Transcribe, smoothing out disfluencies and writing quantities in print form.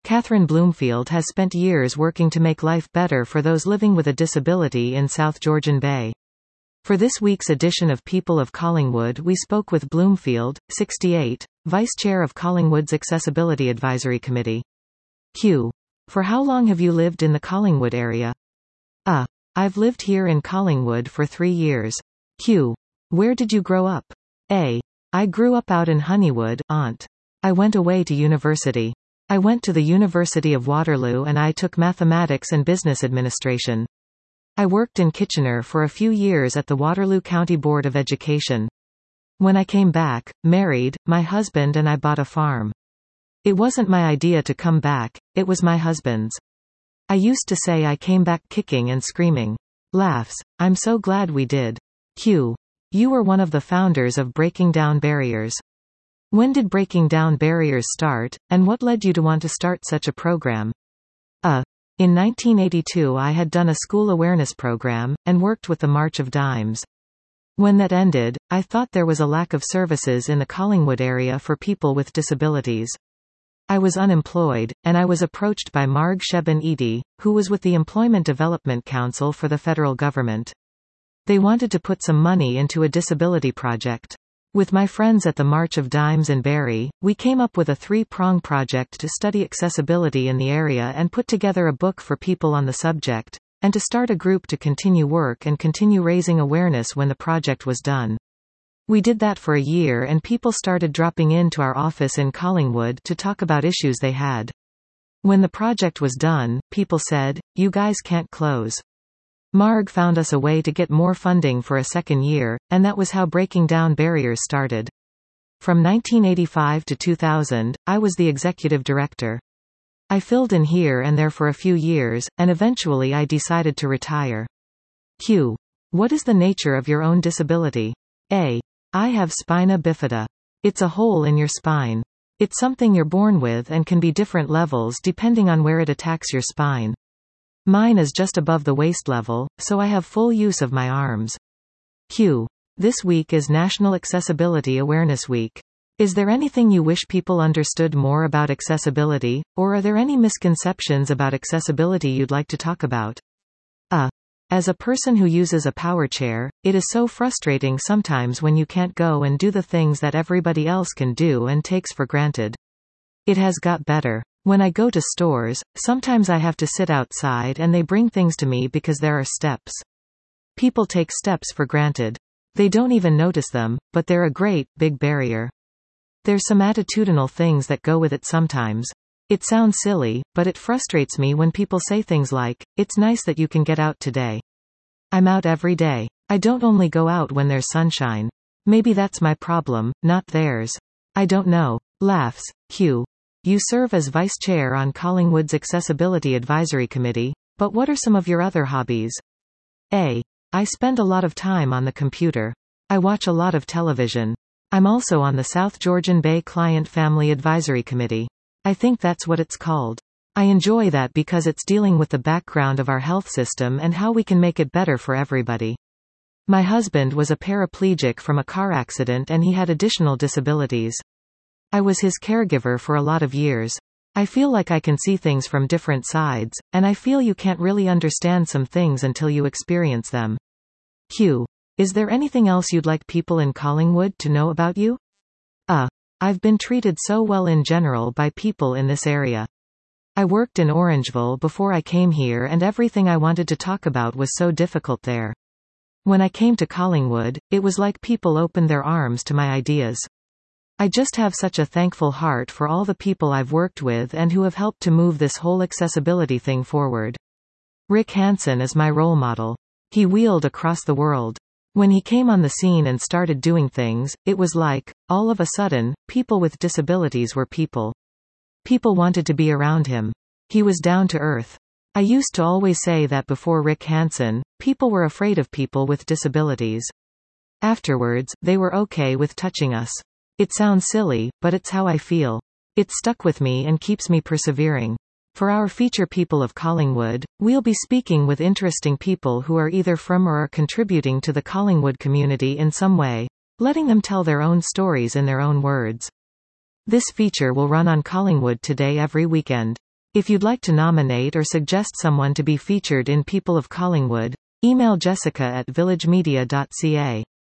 Catherine Bloomfield has spent years working to make life better for those living with a disability in South Georgian Bay. For this week's edition of People of Collingwood, we spoke with Bloomfield, 68, Vice Chair of Collingwood's Accessibility Advisory Committee. Q. For how long have you lived in the Collingwood area? I've lived here in Collingwood for 3 years. Q. Where did you grow up? A. I grew up out in Honeywood, Aunt. I went away to university. I went to the University of Waterloo and I took mathematics and business administration. I worked in Kitchener for a few years at the Waterloo County Board of Education. When I came back, married, my husband and I bought a farm. It wasn't my idea to come back, it was my husband's. I used to say I came back kicking and screaming. Laughs. I'm so glad we did. Q. You were one of the founders of Breaking Down Barriers. When did Breaking Down Barriers start, and what led you to want to start such a program? In 1982 I had done a school awareness program, and worked with the March of Dimes. When that ended, I thought there was a lack of services in the Collingwood area for people with disabilities. I was unemployed, and I was approached by Marg Sheben-Eady, who was with the Employment Development Council for the federal government. They wanted to put some money into a disability project. With my friends at the March of Dimes and Barrie, we came up with a 3-prong project to study accessibility in the area and put together a book for people on the subject, and to start a group to continue work and continue raising awareness when the project was done. We did that for a year and people started dropping into our office in Collingwood to talk about issues they had. When the project was done, people said, "You guys can't close." Marg found us a way to get more funding for a second year, and that was how Breaking Down Barriers started. From 1985 to 2000, I was the executive director. I filled in here and there for a few years, and eventually I decided to retire. Q. What is the nature of your own disability? A. I have spina bifida. It's a hole in your spine. It's something you're born with and can be different levels depending on where it attacks your spine. Mine is just above the waist level, so I have full use of my arms. Q. This week is National Accessibility Awareness Week. Is there anything you wish people understood more about accessibility, or are there any misconceptions about accessibility you'd like to talk about? As a person who uses a power chair, it is so frustrating sometimes when you can't go and do the things that everybody else can do and takes for granted. It has got better. When I go to stores, sometimes I have to sit outside and they bring things to me because there are steps. People take steps for granted. They don't even notice them, but they're a great, big barrier. There's some attitudinal things that go with it sometimes. It sounds silly, but it frustrates me when people say things like, "It's nice that you can get out today." I'm out every day. I don't only go out when there's sunshine. Maybe that's my problem, not theirs. I don't know. Laughs. Q. You serve as vice chair on Collingwood's Accessibility Advisory Committee, but what are some of your other hobbies? A. I spend a lot of time on the computer. I watch a lot of television. I'm also on the South Georgian Bay Client Family Advisory Committee. I think that's what it's called. I enjoy that because it's dealing with the background of our health system and how we can make it better for everybody. My husband was a paraplegic from a car accident and he had additional disabilities. I was his caregiver for a lot of years. I feel like I can see things from different sides, and I feel you can't really understand some things until you experience them. Q. Is there anything else you'd like people in Collingwood to know about you? I've been treated so well in general by people in this area. I worked in Orangeville before I came here and everything I wanted to talk about was so difficult there. When I came to Collingwood, it was like people opened their arms to my ideas. I just have such a thankful heart for all the people I've worked with and who have helped to move this whole accessibility thing forward. Rick Hansen is my role model. He wheeled across the world. When he came on the scene and started doing things, it was like, all of a sudden, people with disabilities were people. People wanted to be around him. He was down to earth. I used to always say that before Rick Hansen, people were afraid of people with disabilities. Afterwards, they were okay with touching us. It sounds silly, but it's how I feel. It stuck with me and keeps me persevering. For our feature People of Collingwood, we'll be speaking with interesting people who are either from or are contributing to the Collingwood community in some way, letting them tell their own stories in their own words. This feature will run on Collingwood Today every weekend. If you'd like to nominate or suggest someone to be featured in People of Collingwood, email Jessica at villagemedia.ca.